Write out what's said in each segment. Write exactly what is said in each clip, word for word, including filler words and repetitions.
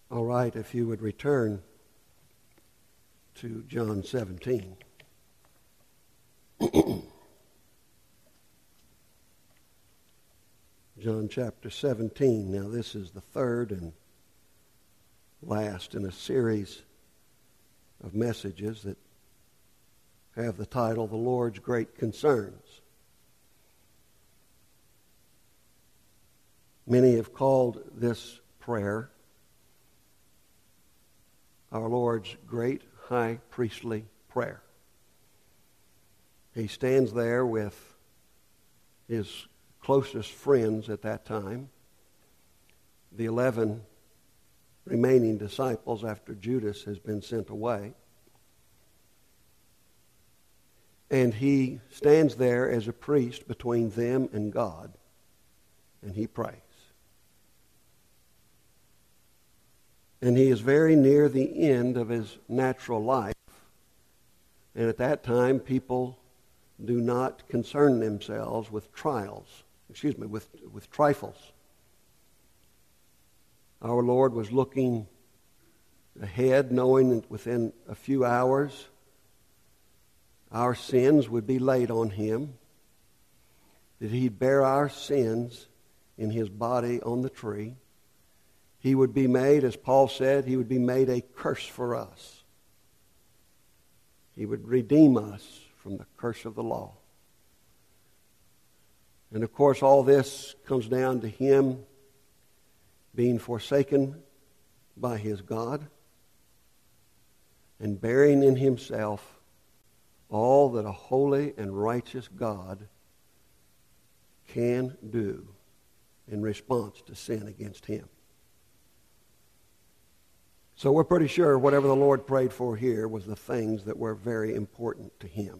All right, if you would return to John seventeen. John chapter seventeen. Now this is the third and last in a series of messages that have the title, The Lord's Great Concerns. Many have called this prayer our Lord's great high priestly prayer. He stands there with his closest friends at that time, the eleven remaining disciples after Judas has been sent away. And he stands there as a priest between them and God, and he prays. And he is very near the end of his natural life. And at that time, people do not concern themselves with trials, excuse me, with, with trifles. Our Lord was looking ahead, knowing that within a few hours, our sins would be laid on him, that he'd bear our sins in his body on the tree. He would be made, as Paul said, he would be made a curse for us. He would redeem us from the curse of the law. And of course, all this comes down to him being forsaken by his God and bearing in himself all that a holy and righteous God can do in response to sin against him. So we're pretty sure whatever the Lord prayed for here was the things that were very important to him.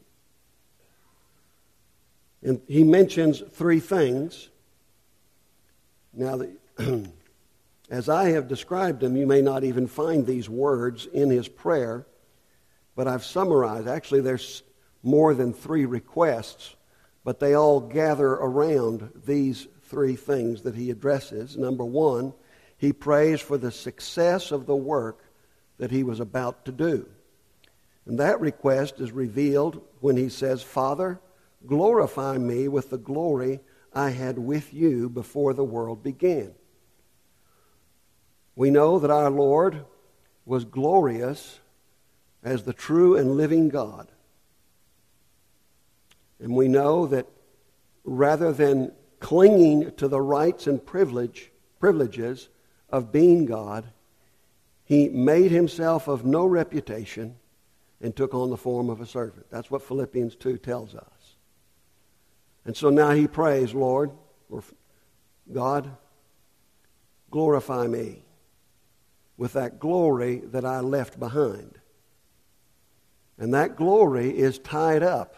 And he mentions three things. Now, the, as I have described them, you may not even find these words in his prayer, but I've summarized. Actually, there's more than three requests, but they all gather around these three things that he addresses. Number one, he prays for the success of the work that he was about to do. And that request is revealed when he says, Father, glorify me with the glory I had with you before the world began. We know that our Lord was glorious as the true and living God. And we know that rather than clinging to the rights and privilege, privileges of being God, he made himself of no reputation and took on the form of a servant. That's what Philippians two tells us. And so now he prays, Lord, or God, glorify me with that glory that I left behind. And that glory is tied up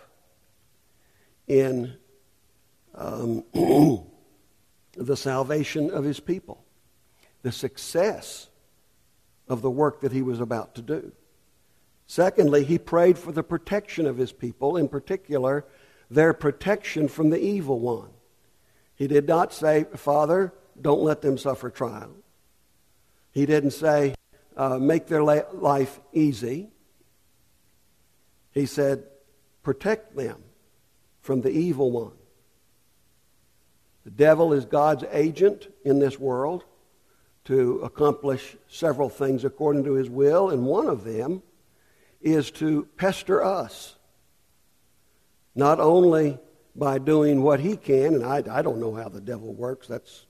in um, the salvation of his people, the success of the work that he was about to do. Secondly, he prayed for the protection of his people, in particular, their protection from the evil one. He did not say, Father, don't let them suffer trial. He didn't say, uh, make their la- life easy. He said, protect them from the evil one. The devil is God's agent in this world to accomplish several things according to his will, and one of them is to pester us. Not only by doing what he can, and I, I don't know how the devil works, that's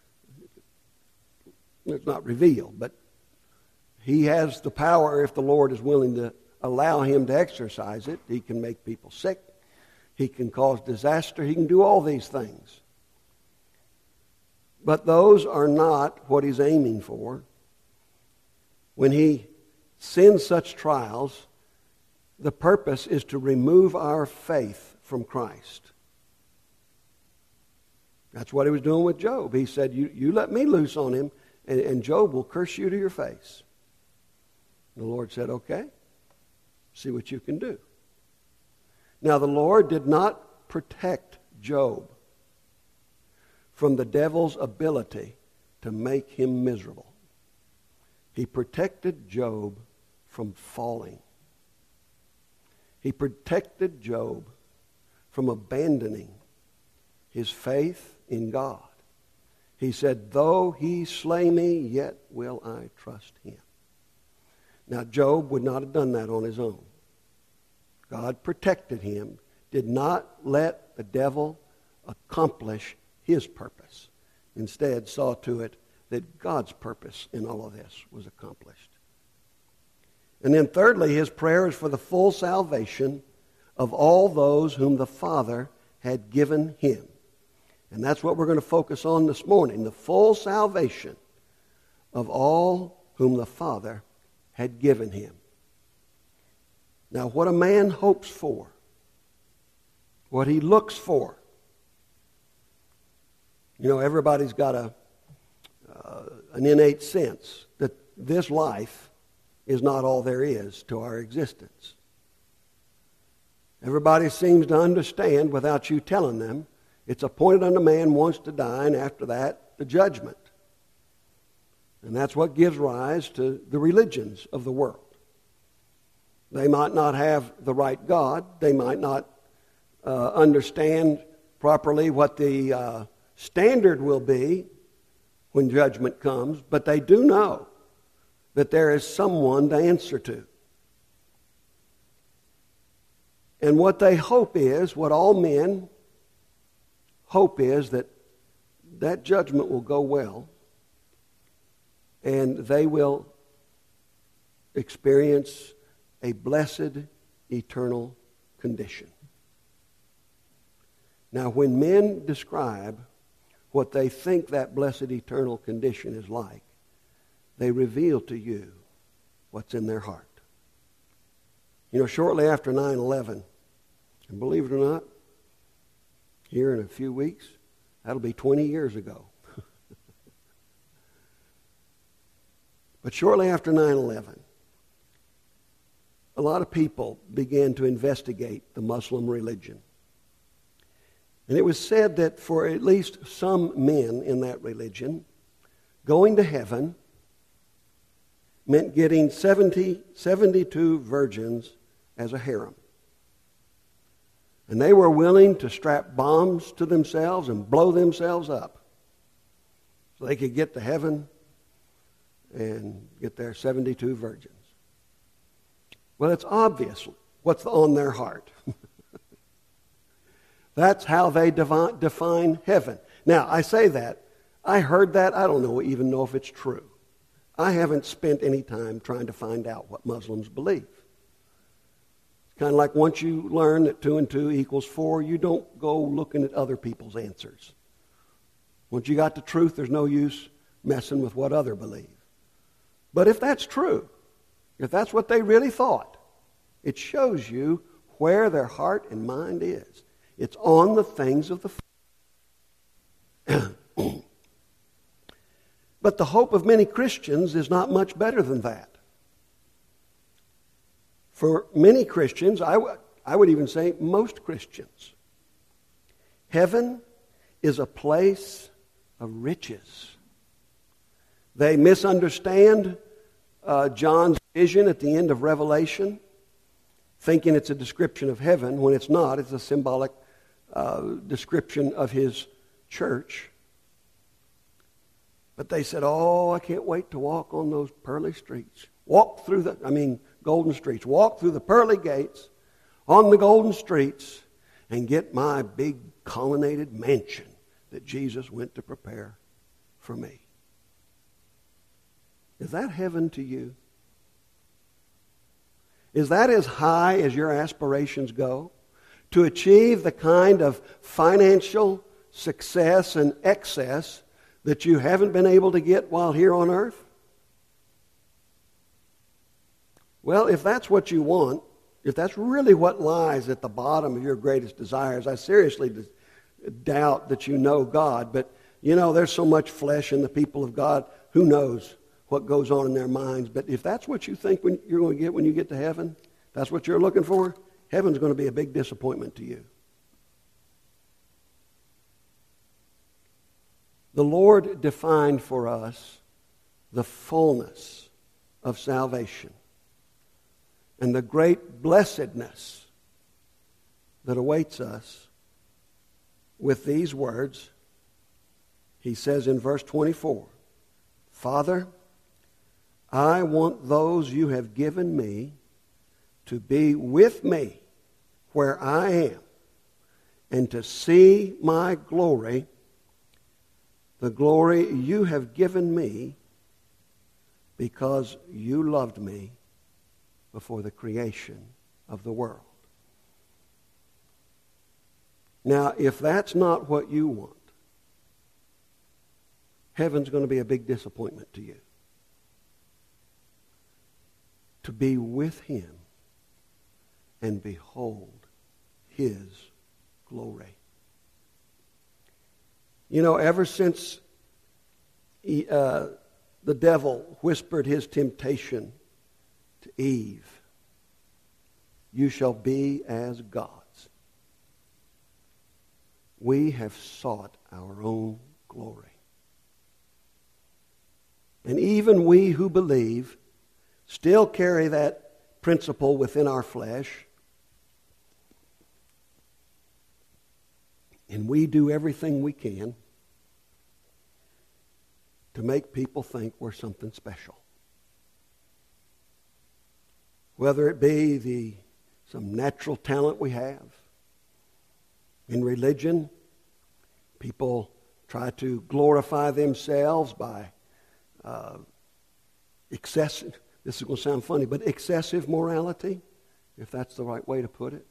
it's not revealed, but he has the power, if the Lord is willing to allow him to exercise it. He can make people sick. He can cause disaster. He can do all these things. But those are not what he's aiming for. When he sends such trials, the purpose is to remove our faith from Christ. That's what he was doing with Job. He said, you, you let me loose on him, and, and Job will curse you to your face. And the Lord said, okay, see what you can do. Now, the Lord did not protect Job from the devil's ability to make him miserable. He protected Job from falling. He protected Job from abandoning his faith in God. He said, though he slay me, yet will I trust him. Now, Job would not have done that on his own. God protected him, did not let the devil accomplish his purpose. Instead, saw to it that God's purpose in all of this was accomplished. And then thirdly, his prayer is for the full salvation of all those whom the Father had given him. And that's what we're going to focus on this morning, the full salvation of all whom the Father had given him. Now, what a man hopes for, what he looks for. You know, everybody's got a uh, an innate sense that this life is not all there is to our existence. Everybody seems to understand without you telling them, it's appointed unto man once to die, and after that, the judgment. And that's what gives rise to the religions of the world. They might not have the right God. They might not uh, understand properly what the uh, standard will be when judgment comes, but they do know that there is someone to answer to. And what they hope is, what all men hope is, that that judgment will go well and they will experience a blessed eternal condition. Now, when men describe what they think that blessed eternal condition is like, they reveal to you what's in their heart. You know, shortly after nine eleven, and believe it or not, here in a few weeks, that'll be twenty years ago. But shortly after nine eleven, a lot of people began to investigate the Muslim religion. And it was said that for at least some men in that religion, going to heaven meant getting seventy, seventy-two virgins as a harem. And they were willing to strap bombs to themselves and blow themselves up so they could get to heaven and get their seventy-two virgins. Well, it's obvious what's on their heart. That's how they devi- define heaven. Now, I say that. I heard that. I don't know, even know if it's true. I haven't spent any time trying to find out what Muslims believe. It's kind of like once you learn that two and two equals four, you don't go looking at other people's answers. Once you got the truth, there's no use messing with what others believe. But if that's true, if that's what they really thought, it shows you where their heart and mind is. It's on the things of the But the hope of many Christians is not much better than that. For many Christians, I, w- I would even say most Christians, heaven is a place of riches. They misunderstand uh, John's vision at the end of Revelation, thinking it's a description of heaven when it's not. It's a symbolic uh, description of his church. But they said, oh, I can't wait to walk on those pearly streets. Walk through the, I mean, golden streets. Walk through the pearly gates on the golden streets and get my big colonnaded mansion that Jesus went to prepare for me. Is that heaven to you? Is that as high as your aspirations go? To achieve the kind of financial success and excess that you haven't been able to get while here on earth? Well, if that's what you want, if that's really what lies at the bottom of your greatest desires, I seriously doubt that you know God. But, you know, there's so much flesh in the people of God. Who knows what goes on in their minds? But if that's what you think when you're going to get when you get to heaven, that's what you're looking for, heaven's going to be a big disappointment to you. The Lord defined for us the fullness of salvation and the great blessedness that awaits us with these words. He says in verse twenty-four, Father, I want those you have given me to be with me where I am, and to see my glory, the glory you have given me, because you loved me before the creation of the world. Now, if that's not what you want, heaven's going to be a big disappointment to you. To be with him and behold his glory. You know, ever since he, uh, the devil whispered his temptation to Eve, you shall be as gods, we have sought our own glory. And even we who believe still carry that principle within our flesh. And we do everything we can to make people think we're something special. Whether it be the some natural talent we have. In religion, people try to glorify themselves by uh, excessive, this is going to sound funny, but excessive morality, if that's the right way to put it.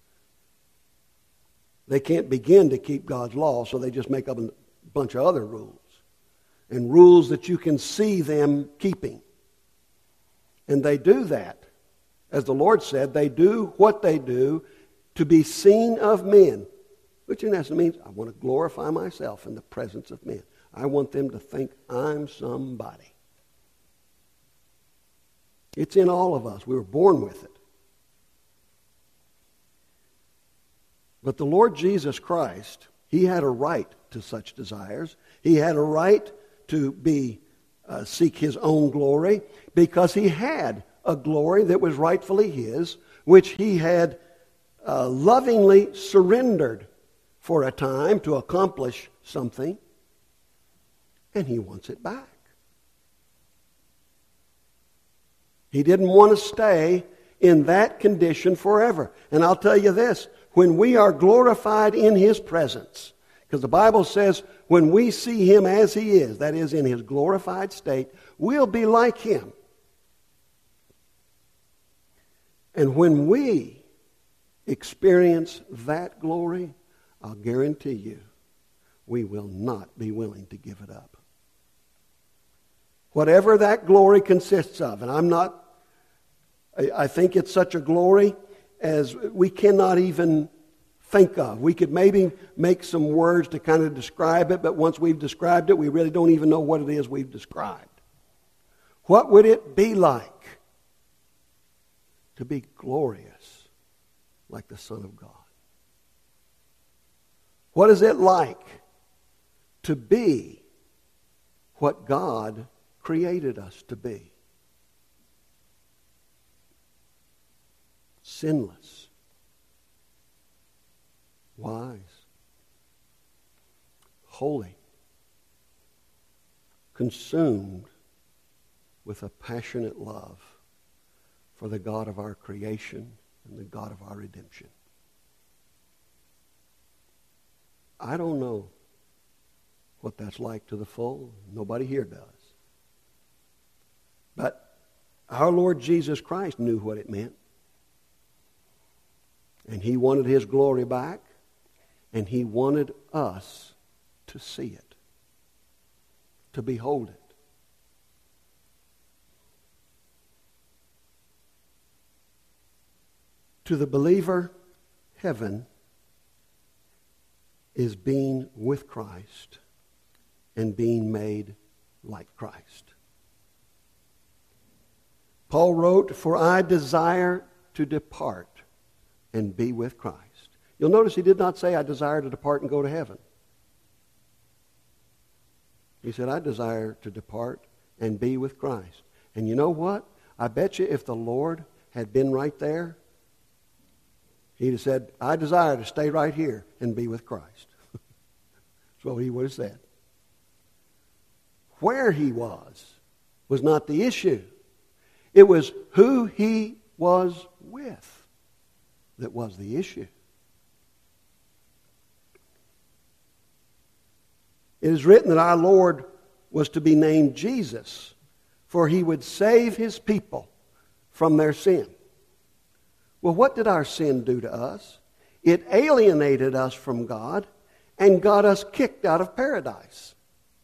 They can't begin to keep God's law, so they just make up a bunch of other rules. And rules that you can see them keeping. And they do that. As the Lord said, they do what they do to be seen of men. Which in essence means, I want to glorify myself in the presence of men. I want them to think I'm somebody. It's in all of us. We were born with it. But the Lord Jesus Christ, he had a right to such desires. He had a right to be uh, seek his own glory because he had a glory that was rightfully his, which he had uh, lovingly surrendered for a time to accomplish something, and he wants it back. He didn't want to stay in that condition forever. And I'll tell you this, when we are glorified in his presence, because the Bible says when we see him as he is, that is in his glorified state, we'll be like him. And when we experience that glory, I'll guarantee you, we will not be willing to give it up. Whatever that glory consists of, and I'm not, I, I think it's such a glory as we cannot even think of. We could maybe make some words to kind of describe it, but once we've described it, we really don't even know what it is we've described. What would it be like to be glorious like the Son of God? What is it like to be what God created us to be? Sinless, wise, holy, consumed with a passionate love for the God of our creation and the God of our redemption. I don't know what that's like to the full. Nobody here does. But our Lord Jesus Christ knew what it meant. And he wanted his glory back, and he wanted us to see it, to behold it. To the believer, heaven is being with Christ and being made like Christ. Paul wrote, "For I desire to depart and be with Christ." You'll notice he did not say, "I desire to depart and go to heaven." He said, "I desire to depart and be with Christ." And you know what? I bet you if the Lord had been right there, he'd have said, I desire to stay right here and be with Christ. That's what he would have said. Where he was was not the issue. It was who he was with that was the issue. It is written that our Lord was to be named Jesus, for he would save his people from their sin. Well, what did our sin do to us? It alienated us from God and got us kicked out of paradise.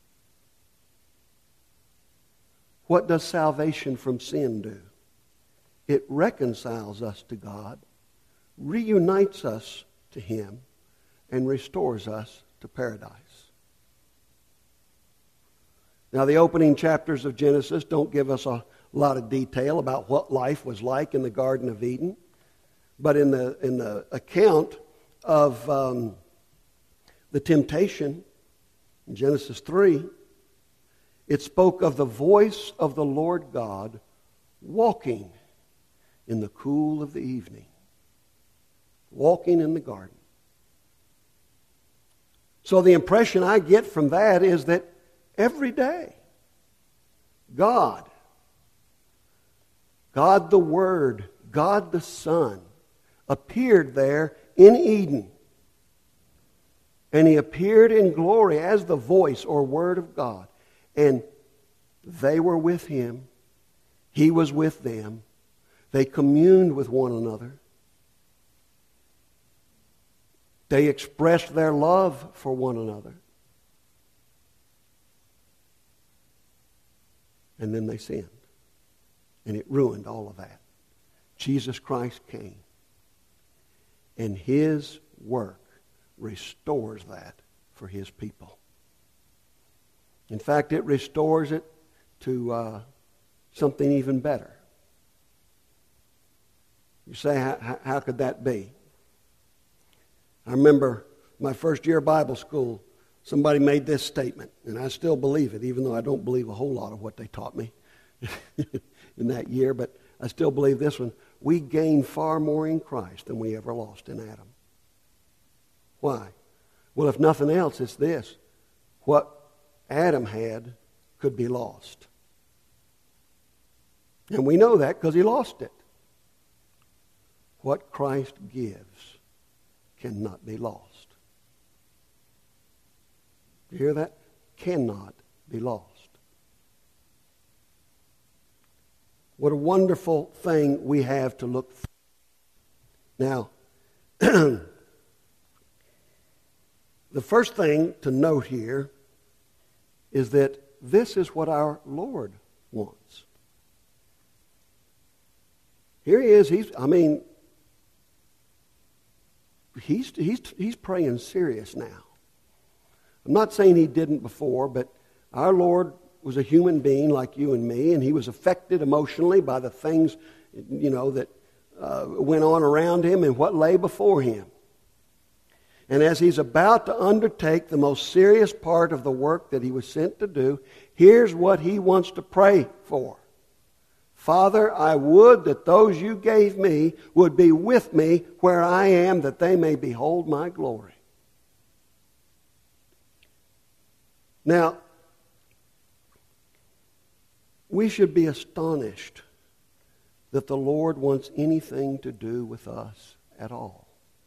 What does salvation from sin do? It reconciles us to God, reunites us to him, and restores us to paradise. Now, the opening chapters of Genesis don't give us a lot of detail about what life was like in the Garden of Eden. But in the, in the account of um, the temptation, in Genesis three, it spoke of the voice of the Lord God walking in the cool of the evening, walking in the garden. So the impression I get from that is that every day, God, God the Word, God the Son, appeared there in Eden. And he appeared in glory as the voice or Word of God. And they were with him. He was with them. They communed with one another. They expressed their love for one another. And then they sinned. And it ruined all of that. Jesus Christ came. And his work restores that for his people. In fact, it restores it to uh, something even better. You say, how, how could that be? I remember my first year of Bible school, somebody made this statement, and I still believe it, even though I don't believe a whole lot of what they taught me in that year, but I still believe this one. We gain far more in Christ than we ever lost in Adam. Why? Well, if nothing else, it's this. What Adam had could be lost. And we know that because he lost it. What Christ gives cannot be lost. You hear that? Cannot be lost. What a wonderful thing we have to look for. Now, the first thing to note here is that this is what our Lord wants. Here he is. He's, I mean, he's, he's, he's praying serious now. I'm not saying he didn't before, but our Lord was a human being like you and me, and he was affected emotionally by the things, you know, that uh, went on around him and what lay before him. And as he's about to undertake the most serious part of the work that he was sent to do, here's what he wants to pray for. Father, I would that those you gave me would be with me where I am, that they may behold my glory. Now, we should be astonished that the Lord wants anything to do with us at all.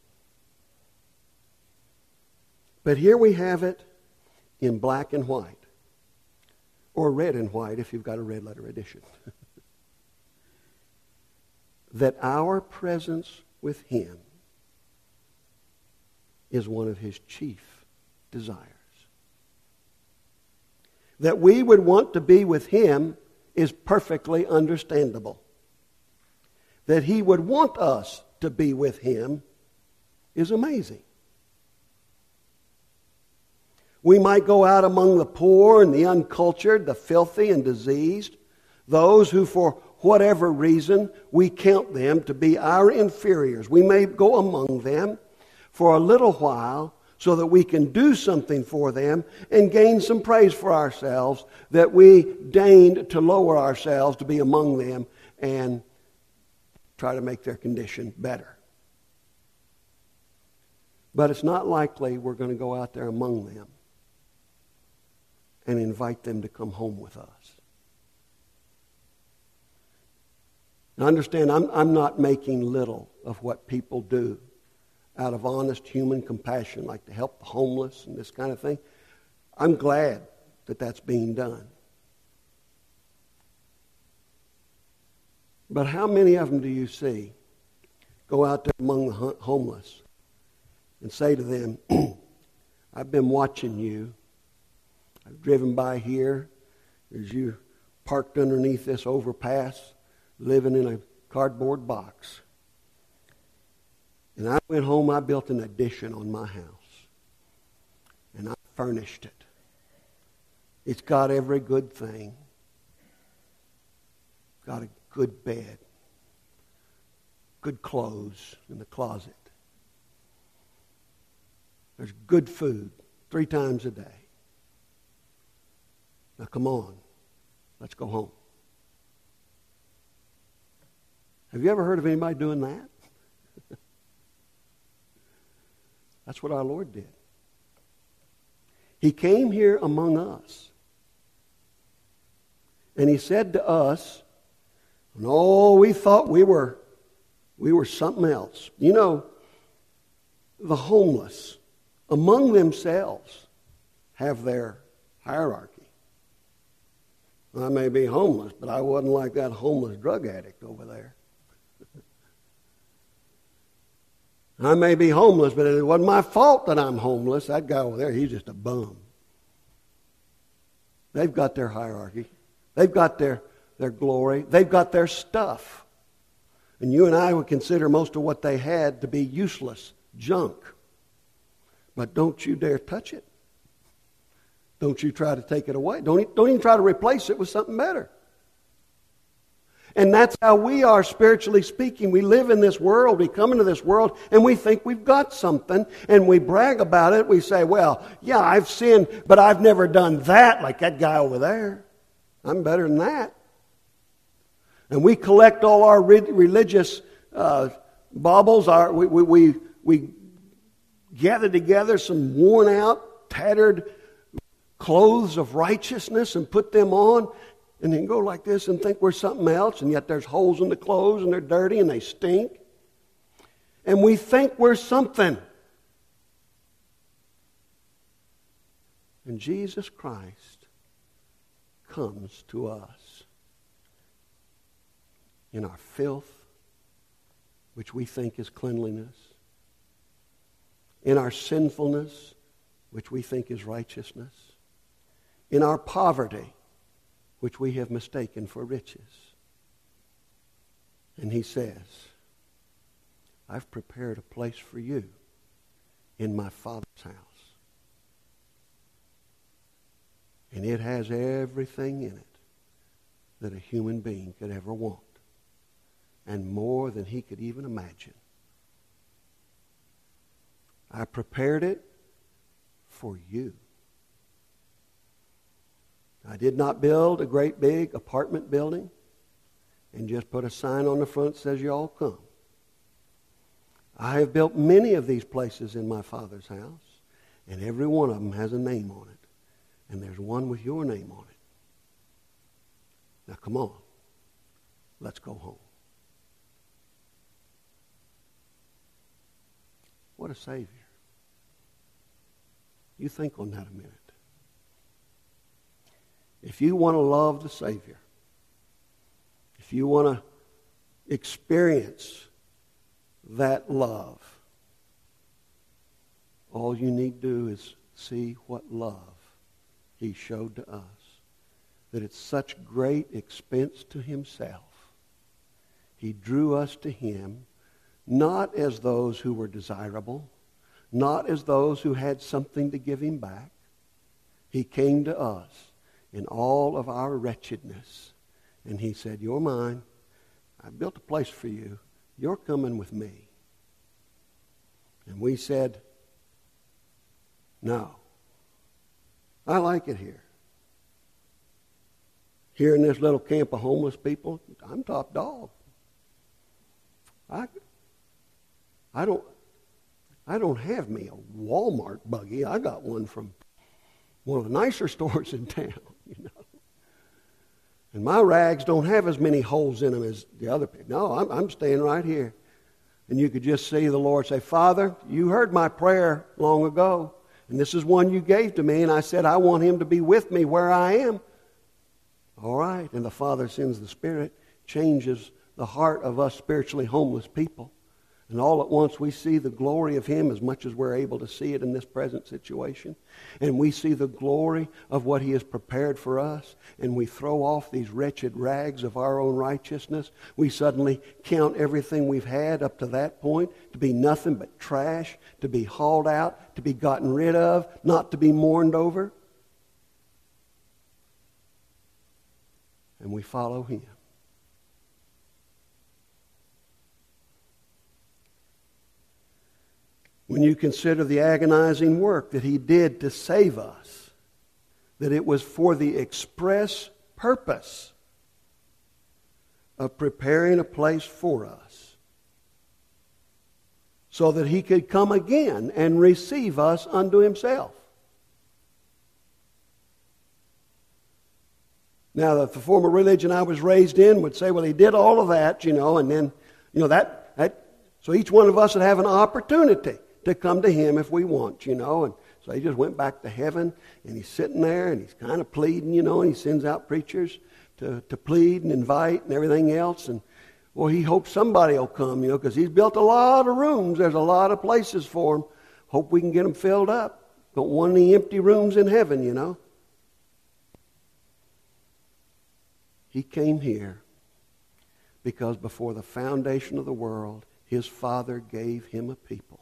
But here we have it in black and white, or red and white if you've got a red letter edition. That our presence with him is one of his chief desires. That we would want to be with him is perfectly understandable. That he would want us to be with him is amazing. We might go out among the poor and the uncultured, the filthy and diseased, those who for whatever reason we count them to be our inferiors. We may go among them for a little while so that we can do something for them and gain some praise for ourselves that we deigned to lower ourselves to be among them and try to make their condition better. But it's not likely we're going to go out there among them and invite them to come home with us. Now understand, I'm, I'm not making little of what people do out of honest human compassion, like to help the homeless and this kind of thing. I'm glad that that's being done. But how many of them do you see go out there among the homeless and say to them, I've been watching you. I've driven by here as you parked underneath this overpass, living in a cardboard box. And I went home, I built an addition on my house. And I furnished it. It's got every good thing. Got a good bed. Good clothes in the closet. There's good food three times a day. Now come on, let's go home. Have you ever heard of anybody doing that? That's what our Lord did. He came here among us. And he said to us, no, we thought we were, we were something else. You know, the homeless, among themselves, have their hierarchy. I may be homeless, but I wasn't like that homeless drug addict over there. I may be homeless, but it wasn't my fault that I'm homeless. That guy over there, he's just a bum. They've got their hierarchy. They've got their, their glory. They've got their stuff. And you and I would consider most of what they had to be useless junk. But don't you dare touch it. Don't you try to take it away. Don't, don't even try to replace it with something better. And that's how we are spiritually speaking. We live in this world, we come into this world, and we think we've got something, and we brag about it. We say, well, yeah, I've sinned, but I've never done that like that guy over there. I'm better than that. And we collect all our religious uh, baubles. Our, we, we, we, we gather together some worn out, tattered clothes of righteousness and put them on, and then go like this and think we're something else, and yet there's holes in the clothes and they're dirty and they stink. And we think we're something. And Jesus Christ comes to us in our filth, which we think is cleanliness, in our sinfulness, which we think is righteousness, in our poverty, which we have mistaken for riches. And he says, I've prepared a place for you in my Father's house. And it has everything in it that a human being could ever want, and more than he could even imagine. I prepared it for you. I did not build a great big apartment building and just put a sign on the front that says you all come. I have built many of these places in my Father's house, and every one of them has a name on it. And there's one with your name on it. Now come on, let's go home. What a Savior. You think on that a minute. If you want to love the Savior, if you want to experience that love, all you need to do is see what love he showed to us. That it's such great expense to himself. He drew us to him not as those who were desirable, not as those who had something to give him back. He came to us in all of our wretchedness. And he said, you're mine. I built a place for you. You're coming with me. And we said, No. I like it here. Here in this little camp of homeless people, I'm top dog. I, I don't, I don't have me a Walmart buggy. I got one from one of the nicer stores in town, you know. And my rags don't have as many holes in them as the other people. No, I'm, I'm staying right here. And you could just see the Lord say, Father, you heard my prayer long ago, and this is one you gave to me, and I said I want him to be with me where I am. All right. And the Father sends the Spirit, changes the heart of us spiritually homeless people. And all at once we see the glory of him as much as we're able to see it in this present situation. And we see the glory of what he has prepared for us. And we throw off these wretched rags of our own righteousness. We suddenly count everything we've had up to that point to be nothing but trash, to be hauled out, to be gotten rid of, not to be mourned over. And we follow him. When you consider the agonizing work that he did to save us, that it was for the express purpose of preparing a place for us so that he could come again and receive us unto himself. Now, the former religion I was raised in would say, well, he did all of that, you know, and then, you know, that, that so each one of us would have an opportunity to come to him if we want, you know. And so he just went back to heaven, and he's sitting there, and he's kind of pleading, you know, and he sends out preachers to, to plead and invite and everything else. And, well, he hopes somebody will come, you know, because he's built a lot of rooms. There's a lot of places for him. Hope we can get them filled up. Don't want any empty rooms in heaven, you know. He came here because before the foundation of the world, his Father gave him a people.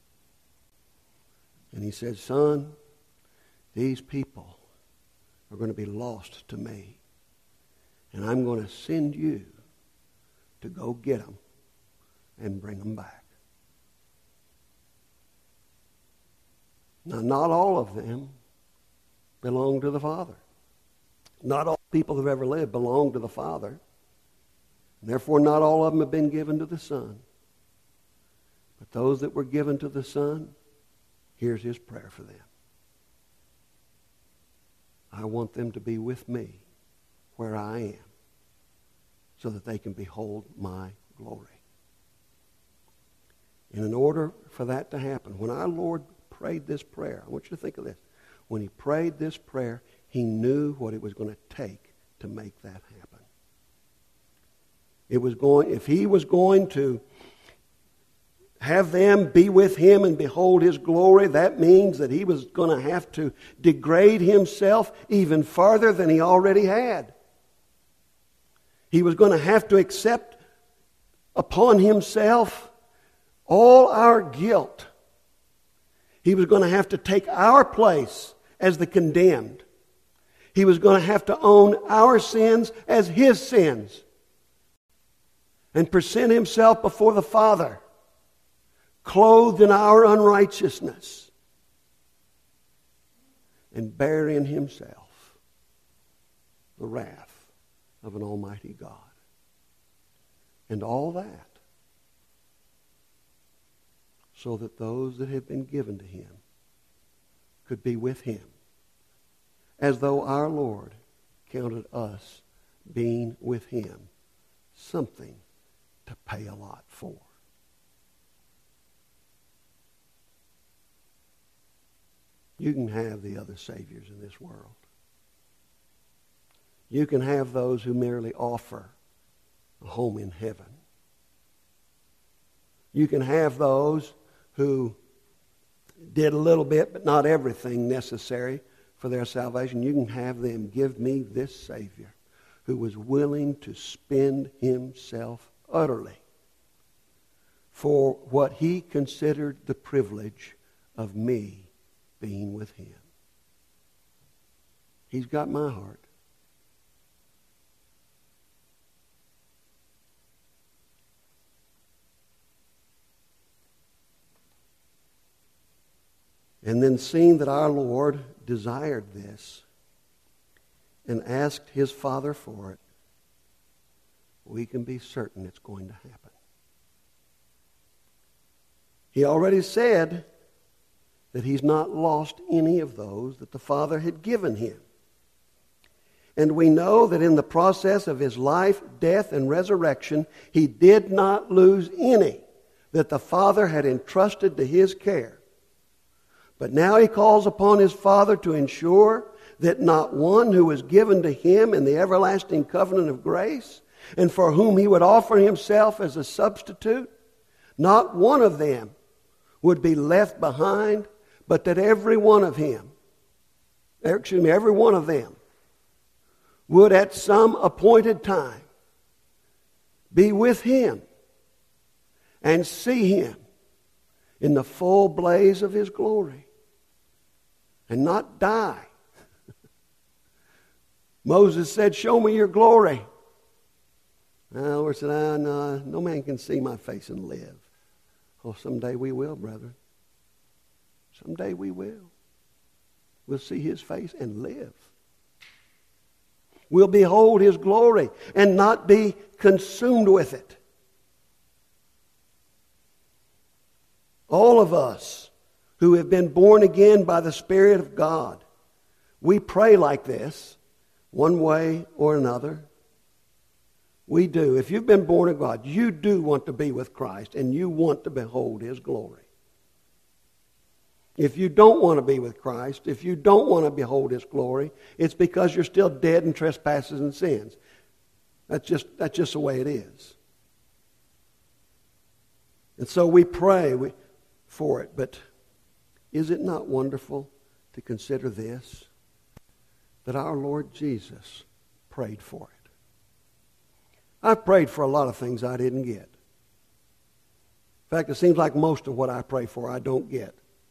And he said, son, these people are going to be lost to me. And I'm going to send you to go get them and bring them back. Now, not all of them belong to the Father. Not all people who have ever lived belong to the Father. And therefore, not all of them have been given to the Son. But those that were given to the Son, here's his prayer for them. I want them to be with me where I am so that they can behold my glory. And in order for that to happen, when our Lord prayed this prayer, I want you to think of this. When he prayed this prayer, he knew what it was going to take to make that happen. It was going, if he was going to have them be with him and behold his glory, that means that he was going to have to degrade himself even farther than he already had. He was going to have to accept upon himself all our guilt. He was going to have to take our place as the condemned. He was going to have to own our sins as his sins and present himself before the Father, clothed in our unrighteousness and bear in himself the wrath of an almighty God. And all that so that those that have been given to him could be with him, as though our Lord counted us being with him something to pay a lot for. You can have the other saviors in this world. You can have those who merely offer a home in heaven. You can have those who did a little bit but not everything necessary for their salvation. You can have them. Give me this Savior who was willing to spend himself utterly for what he considered the privilege of me being with him. He's got my heart. And then seeing that our Lord desired this and asked his Father for it, we can be certain it's going to happen. He already said that he's not lost any of those that the Father had given him. And we know that in the process of his life, death, and resurrection, he did not lose any that the Father had entrusted to his care. But now he calls upon his Father to ensure that not one who was given to him in the everlasting covenant of grace, and for whom he would offer himself as a substitute, not one of them would be left behind, but that every one of him, excuse me, every one of them would at some appointed time be with him and see him in the full blaze of his glory and not die. Moses said, "Show me your glory." And the Lord said, ah, no, no man can see my face and live. Oh, someday we will, brethren. Someday we will. We'll see his face and live. We'll behold his glory and not be consumed with it. All of us who have been born again by the Spirit of God, we pray like this, one way or another. We do. If you've been born of God, you do want to be with Christ and you want to behold his glory. If you don't want to be with Christ, if you don't want to behold his glory, it's because you're still dead in trespasses and sins. That's just, that's just the way it is. And so we pray we, for it. But is it not wonderful to consider this? That our Lord Jesus prayed for it. I've prayed for a lot of things I didn't get. In fact, it seems like most of what I pray for I don't get.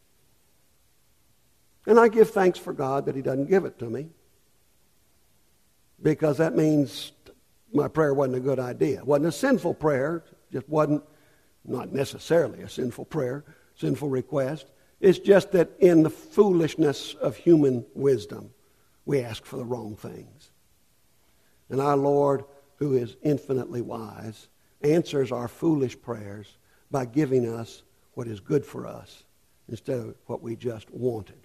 And I give thanks for God that he doesn't give it to me, because that means my prayer wasn't a good idea. It wasn't a sinful prayer. Just wasn't, not necessarily a sinful prayer, sinful request. It's just that in the foolishness of human wisdom, we ask for the wrong things. And our Lord, who is infinitely wise, answers our foolish prayers by giving us what is good for us instead of what we just wanted.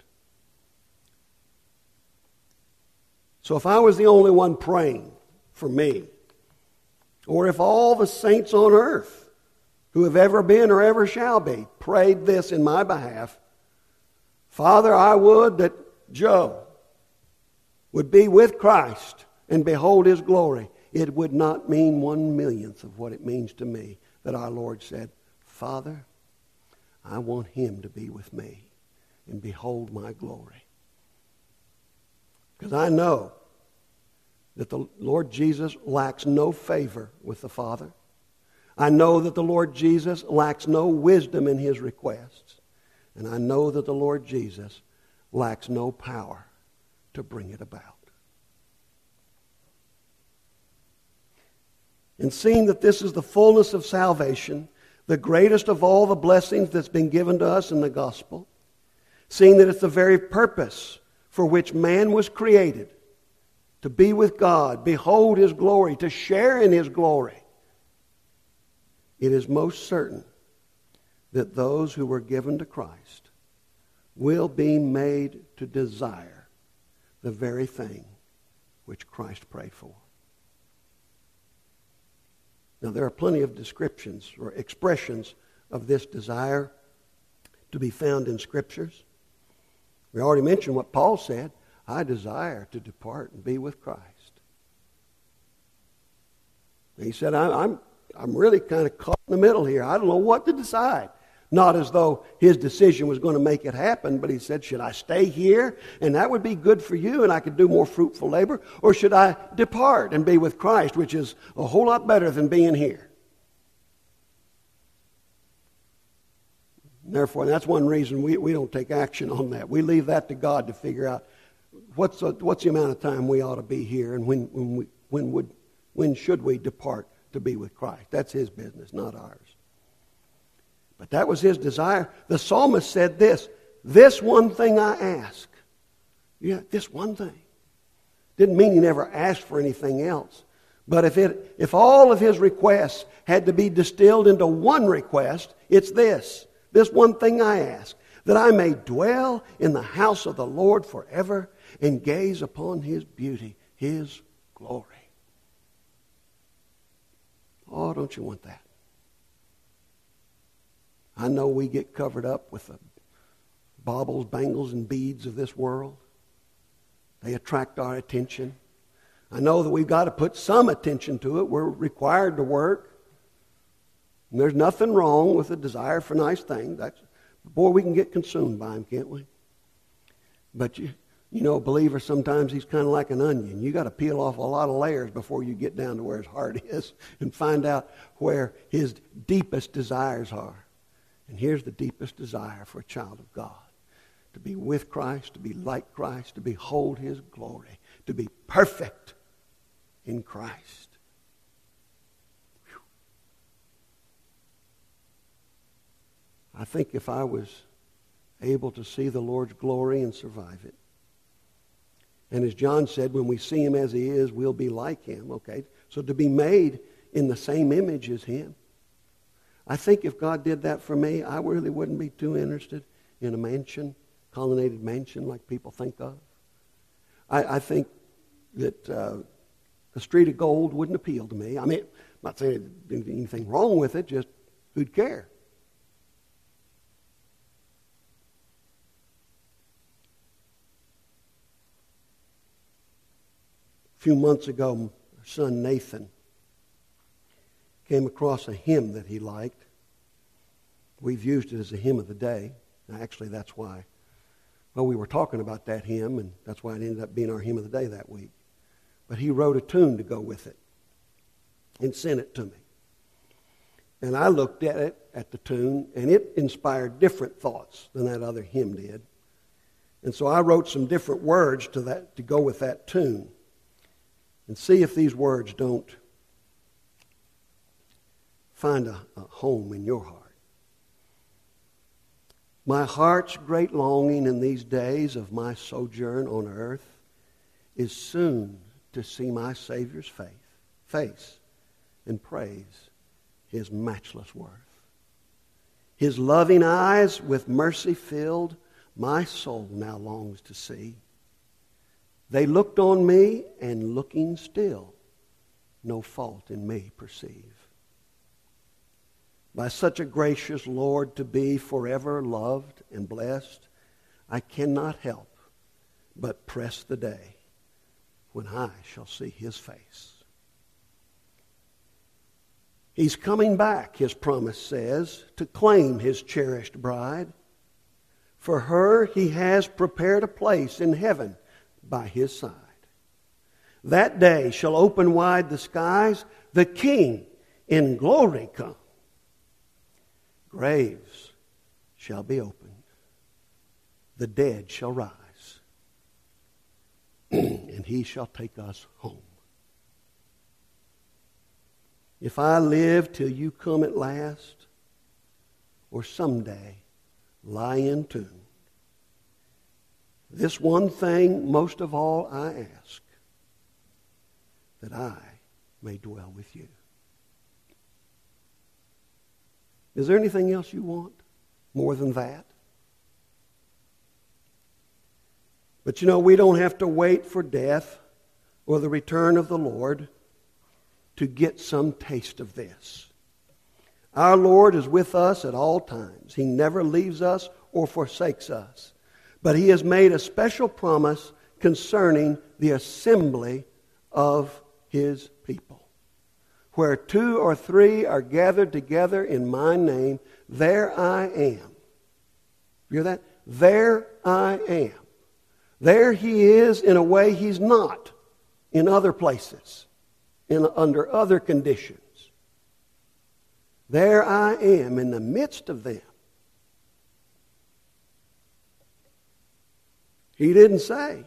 So if I was the only one praying for me, or if all the saints on earth who have ever been or ever shall be prayed this in my behalf, Father, I would that Joe would be with Christ and behold his glory, it would not mean one millionth of what it means to me that our Lord said, Father, I want him to be with me and behold my glory. Because I know that the Lord Jesus lacks no favor with the Father. I know that the Lord Jesus lacks no wisdom in his requests. And I know that the Lord Jesus lacks no power to bring it about. And seeing that this is the fullness of salvation, the greatest of all the blessings that's been given to us in the gospel, seeing that it's the very purpose for which man was created, to be with God, behold his glory, to share in his glory, it is most certain that those who were given to Christ will be made to desire the very thing which Christ prayed for. Now, there are plenty of descriptions or expressions of this desire to be found in Scriptures. We already mentioned what Paul said, I desire to depart and be with Christ. And he said, I, I'm, I'm really kind of caught in the middle here. I don't know what to decide. Not as though his decision was going to make it happen, but he said, should I stay here and that would be good for you and I could do more fruitful labor? Or should I depart and be with Christ, which is a whole lot better than being here? And therefore, that's one reason we, we don't take action on that. We leave that to God to figure out what's, a, what's the amount of time we ought to be here and when, when, we, when, would, when should we depart to be with Christ. That's his business, not ours. But that was his desire. The psalmist said this, this one thing I ask. Yeah, this one thing. Didn't mean he never asked for anything else. But if it, if all of his requests had to be distilled into one request, it's this. This one thing I ask, that I may dwell in the house of the Lord forever and gaze upon his beauty, his glory. Oh, don't you want that? I know we get covered up with the baubles, bangles, and beads of this world. They attract our attention. I know that we've got to put some attention to it. We're required to work. And there's nothing wrong with a desire for nice things. That's, boy, we can get consumed by them, can't we? But you, you know, a believer, sometimes he's kind of like an onion. You got to peel off a lot of layers before you get down to where his heart is and find out where his deepest desires are. And here's the deepest desire for a child of God. To be with Christ, to be like Christ, to behold his glory, to be perfect in Christ. Whew. I think if I was able to see the Lord's glory and survive it, and as John said, when we see him as he is, we'll be like him, okay? So to be made in the same image as him. I think if God did that for me, I really wouldn't be too interested in a mansion, colonnaded mansion like people think of. I, I think that uh, the street of gold wouldn't appeal to me. I mean, I'm not saying there's anything wrong with it, just who'd care? A few months ago, our son Nathan came across a hymn that he liked. We've used it as a hymn of the day. Actually, that's why. Well, we were talking about that hymn, and that's why it ended up being our hymn of the day that week. But he wrote a tune to go with it and sent it to me. And I looked at it, at the tune, and it inspired different thoughts than that other hymn did. And so I wrote some different words to that to go with that tune. And see if these words don't find a, a home in your heart. My heart's great longing in these days of my sojourn on earth is soon to see my Savior's faith, face and praise his matchless worth. His loving eyes with mercy filled, my soul now longs to see. They looked on me, and looking still, no fault in me perceive. By such a gracious Lord to be forever loved and blessed, I cannot help but press the day when I shall see his face. He's coming back, his promise says, to claim his cherished bride. For her he has prepared a place in heaven by his side. That day shall open wide the skies, the King in glory come. Graves shall be opened, the dead shall rise, and he shall take us home. If I live till you come at last, or someday lie in tomb, this one thing most of all I ask, that I may dwell with you. Is there anything else you want more than that? But you know, we don't have to wait for death or the return of the Lord to get some taste of this. Our Lord is with us at all times. He never leaves us or forsakes us. But he has made a special promise concerning the assembly of his people. Where two or three are gathered together in my name, there I am. You hear that? There I am. There he is in a way he's not in other places, in, under other conditions. There I am in the midst of them. He didn't say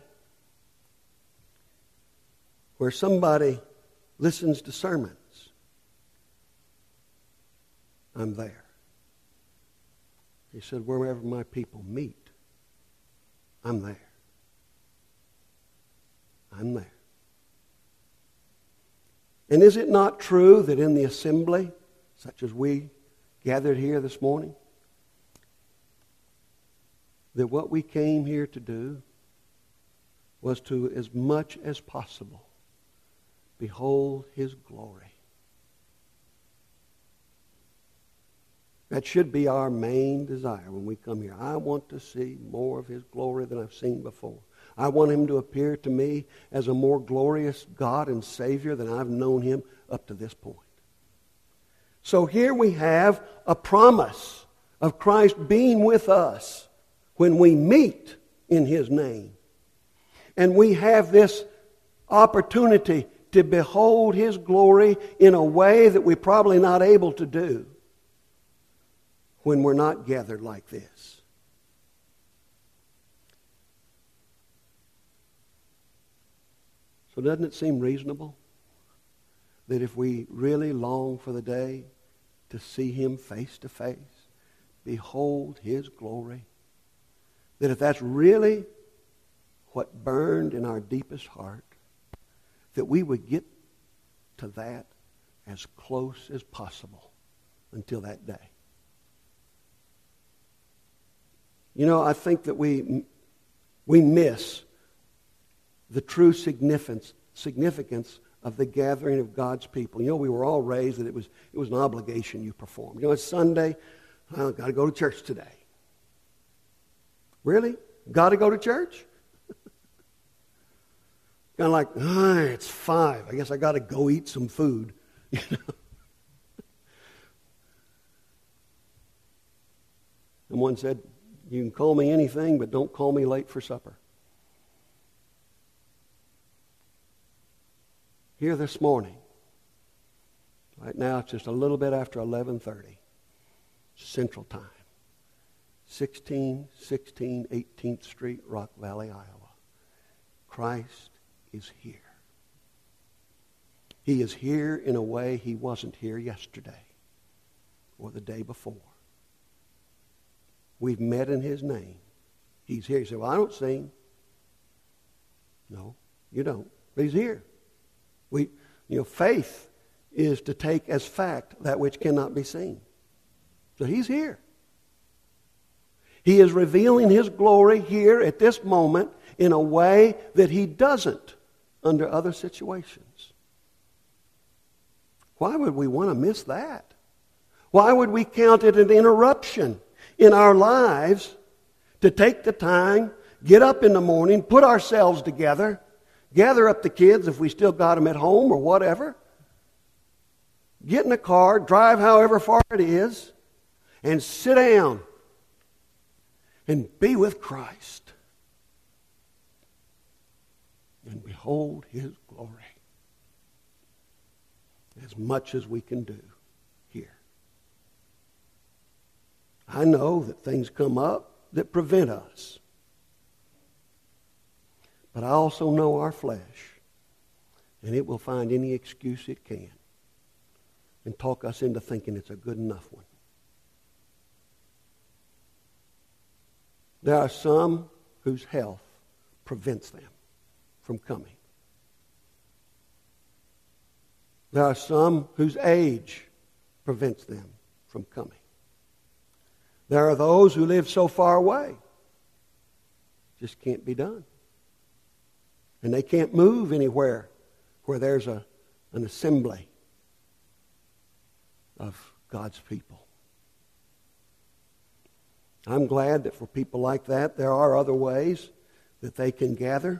where somebody listens to sermons, I'm there. He said, wherever my people meet, I'm there. I'm there. And is it not true that in the assembly, such as we gathered here this morning, that what we came here to do was to, as much as possible, behold His glory? That should be our main desire when we come here. I want to see more of His glory than I've seen before. I want Him to appear to me as a more glorious God and Savior than I've known Him up to this point. So here we have a promise of Christ being with us when we meet in His name. And we have this opportunity to behold His glory in a way that we're probably not able to do when we're not gathered like this. So doesn't it seem reasonable that if we really long for the day to see Him face to face, behold His glory, that if that's really what burned in our deepest heart, that we would get to that as close as possible until that day. You know, I think that we we miss the true significance significance of the gathering of God's people. You know, we were all raised that it was it was an obligation you performed. You know, it's Sunday. I've got to go to church today. Really? Got to go to church? Kind of like, ah, it's five. I guess I got to go eat some food. You know? Someone said, you can call me anything, but don't call me late for supper. Here this morning, right now it's just a little bit after eleven thirty, Central Time, sixteen sixteen eighteenth Street, Rock Valley, Iowa. Christ is here. He is here in a way He wasn't here yesterday or the day before. We've met in His name. He's here. You say, well, I don't see Him. No, you don't. But He's here. We, you know, faith is to take as fact that which cannot be seen. So He's here. He is revealing His glory here at this moment in a way that He doesn't under other situations. Why would we want to miss that? Why would we count it an interruption in our lives to take the time, get up in the morning, put ourselves together, gather up the kids if we still got them at home or whatever, get in a car, drive however far it is, and sit down and be with Christ and behold His glory as much as we can do here. I know that things come up that prevent us. But I also know our flesh, and it will find any excuse it can and talk us into thinking it's a good enough one. There are some whose health prevents them from coming. There are some whose age prevents them from coming. There are those who live so far away, just can't be done. And they can't move anywhere where there's a, an assembly of God's people. I'm glad that for people like that, there are other ways that they can gather.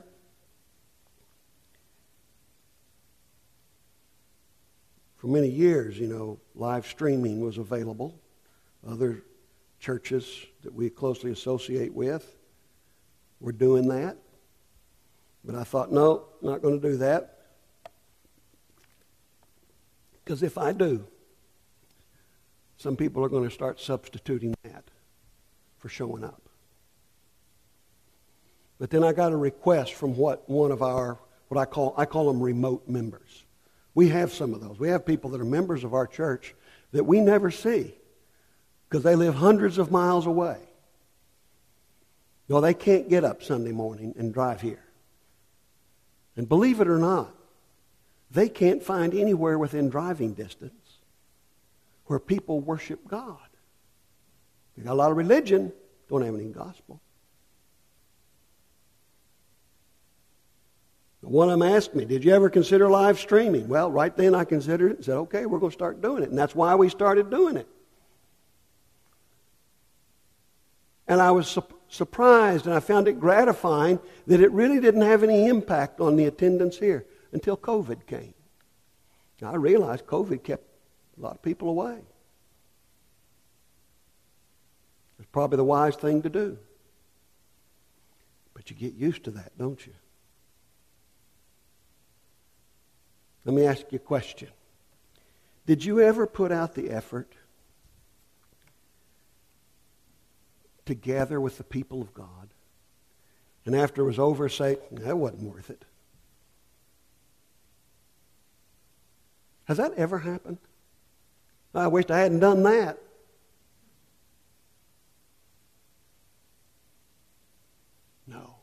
For many years, you know, live streaming was available. Other churches that we closely associate with were doing that. But I thought, no, not going to do that. Because if I do, some people are going to start substituting that for showing up. But then I got a request from what one of our, what I call, I call them remote members. We have some of those. We have people that are members of our church that we never see because they live hundreds of miles away. No, they can't get up Sunday morning and drive here. And believe it or not, they can't find anywhere within driving distance where people worship God. They got a lot of religion, don't have any gospel. One of them asked me, did you ever consider live streaming? Well, right then I considered it and said, okay, we're going to start doing it. And that's why we started doing it. And I was su- surprised and I found it gratifying that it really didn't have any impact on the attendance here until COVID came. Now, I realized COVID kept a lot of people away. It's probably the wise thing to do. But you get used to that, don't you? Let me ask you a question. Did you ever put out the effort to gather with the people of God and after it was over say, that wasn't worth it? Has that ever happened? I wished I hadn't done that. No.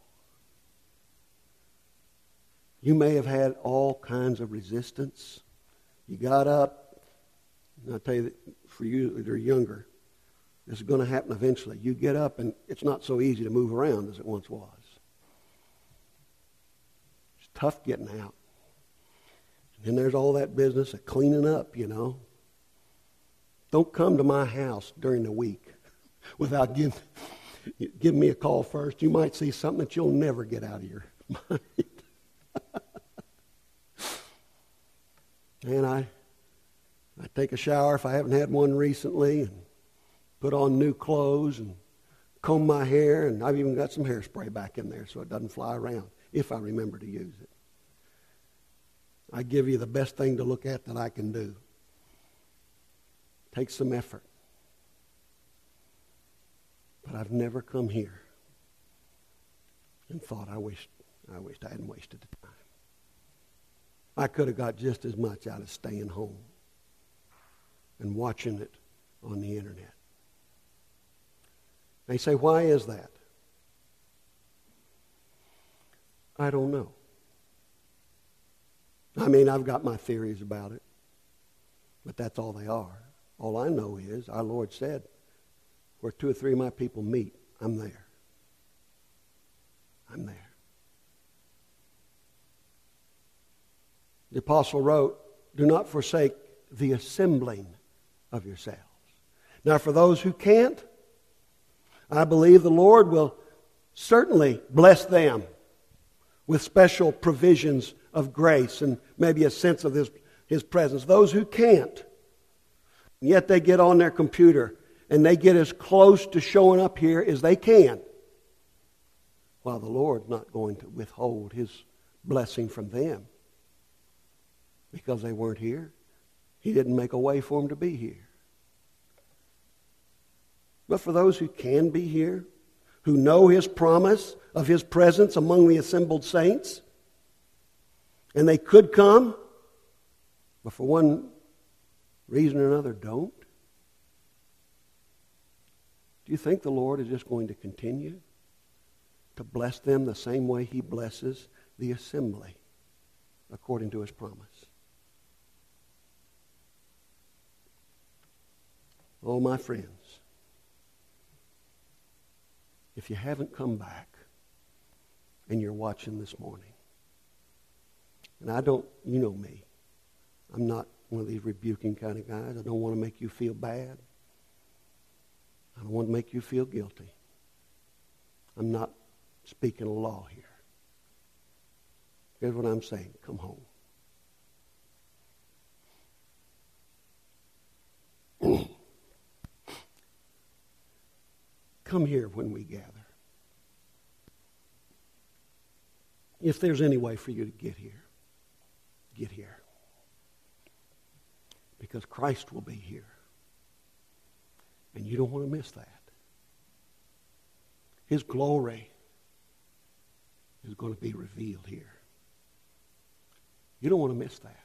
You may have had all kinds of resistance. You got up, and I'll tell you that for you that are younger, this is going to happen eventually. You get up, and it's not so easy to move around as it once was. It's tough getting out. And then there's all that business of cleaning up, you know. Don't come to my house during the week without giving give me a call first. You might see something that you'll never get out of your mind. And I, I take a shower if I haven't had one recently and put on new clothes and comb my hair. And I've even got some hairspray back in there so it doesn't fly around if I remember to use it. I give you the best thing to look at that I can do. Takes some effort. But I've never come here and thought I wished I wished I hadn't wasted the time. I could have got just as much out of staying home and watching it on the internet. They say, why is that? I don't know. I mean, I've got my theories about it, but that's all they are. All I know is our Lord said, where two or three of my people meet, I'm there. I'm there. The apostle wrote, do not forsake the assembling of yourselves. Now, for those who can't, I believe the Lord will certainly bless them with special provisions of grace and maybe a sense of His, His presence. Those who can't, yet they get on their computer and they get as close to showing up here as they can, while the Lord's not going to withhold His blessing from them because they weren't here. He didn't make a way for them to be here. But for those who can be here, who know His promise of His presence among the assembled saints, and they could come, but for one reason or another don't, do you think the Lord is just going to continue to bless them the same way He blesses the assembly according to His promise? Oh, my friends, if you haven't come back and you're watching this morning, and I don't, you know me, I'm not one of these rebuking kind of guys. I don't want to make you feel bad. I don't want to make you feel guilty. I'm not speaking a law here. Here's what I'm saying. Come home. Come here when we gather. If there's any way for you to get here, get here. Because Christ will be here. And you don't want to miss that. His glory is going to be revealed here. You don't want to miss that.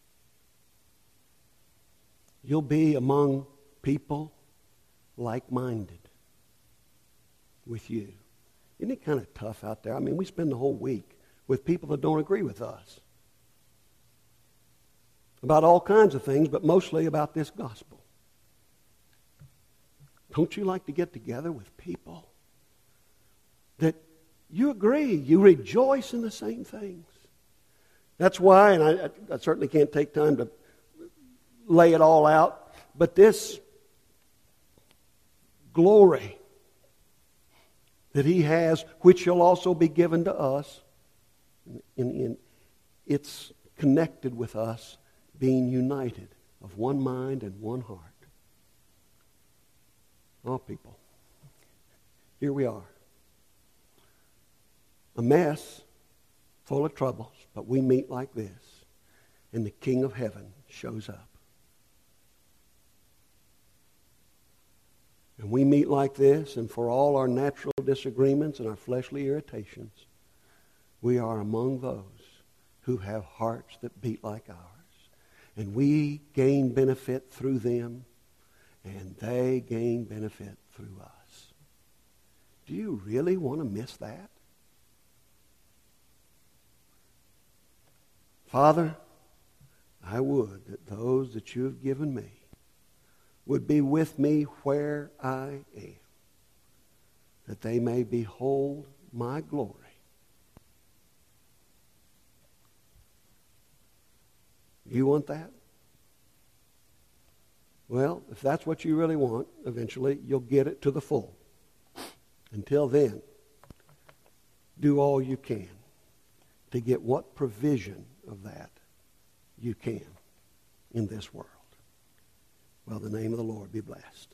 You'll be among people like-minded with you Isn't it kind of tough out there? I mean, we spend the whole week with people that don't agree with us about all kinds of things, but mostly about this gospel. Don't you like to get together with people that you agree, you rejoice in the same things? That's why, and I, I certainly can't take time to lay it all out, but this glory that he has, which shall also be given to us, in, in, it's connected with us being united of one mind and one heart. Oh, people, here we are. A mess full of troubles, but we meet like this, and the King of Heaven shows up. And we meet like this, and for all our natural disagreements and our fleshly irritations, we are among those who have hearts that beat like ours. And we gain benefit through them, and they gain benefit through us. Do you really want to miss that? Father, I would that those that you have given me would be with me where I am, that they may behold my glory. You want that? Well, if that's what you really want, eventually you'll get it to the full. Until then, do all you can to get what provision of that you can in this world. Well, the name of the Lord be blessed.